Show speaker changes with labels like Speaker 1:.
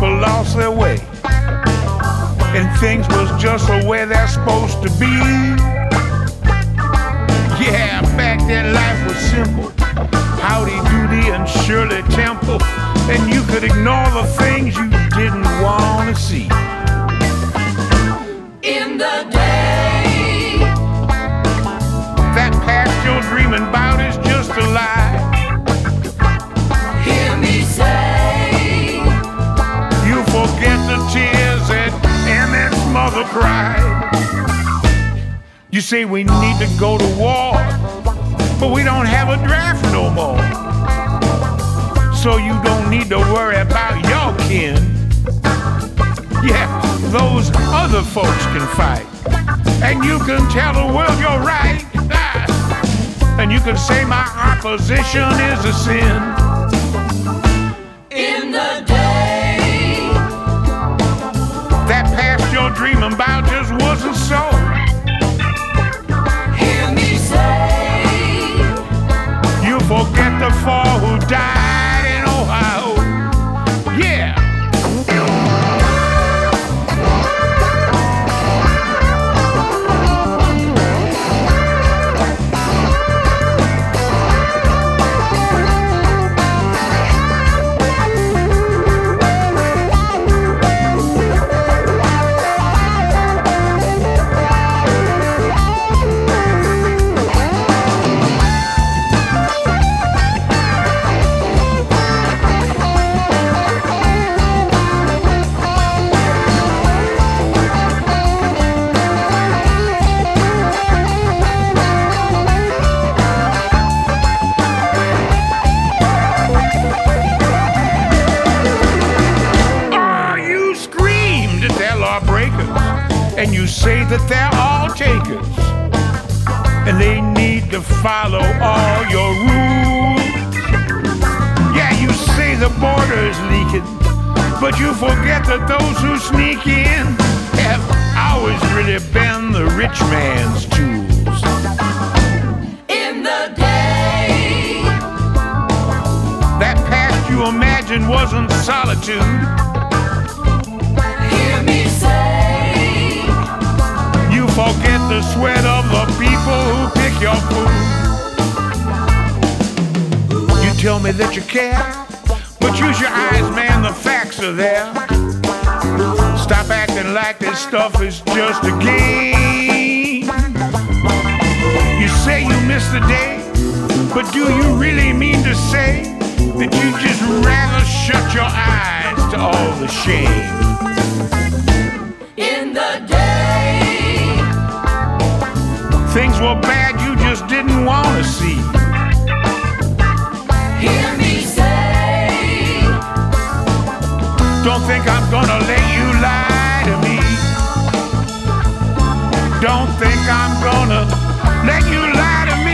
Speaker 1: people lost their way, and things was just the way they're supposed to be. Yeah, back then life was simple. Howdy Doody and Shirley Temple, and you could ignore the things you didn't want to see.
Speaker 2: In the day,
Speaker 1: that past you're dreaming about is just a lie.
Speaker 2: hear me say,
Speaker 1: You forget the tears that Emmett's mother cried. You say we need to go to war, but we don't have a draft no more. So you don't need to worry about your kin. Yeah, those other folks can fight, and you can tell the world you're right. And you can say my opposition is a sin.
Speaker 2: in the day,
Speaker 1: That past you're dreaming about just wasn't so.
Speaker 2: hear me say,
Speaker 1: You forget the four who died in Ohio. Yeah. And you say that they're all takers, and they need to follow all your rules. Yeah, you say the border is leaking, but you forget that those who sneak in have always really been the rich man's tools.
Speaker 2: in the day,
Speaker 1: That past you imagined wasn't solitude.
Speaker 2: hear me say,
Speaker 1: You forget the sweat of the people who pick your food. You tell me that you care, but use your eyes, man, the facts are there. Stop acting like this stuff is just a game. You say you miss the day, but do you really mean to say that you just rather shut your eyes to all the shame?
Speaker 2: in the day,
Speaker 1: Things were bad you just didn't want to see.
Speaker 2: hear me say,
Speaker 1: Don't think I'm gonna let you lie to me. Don't think I'm gonna let you lie to me.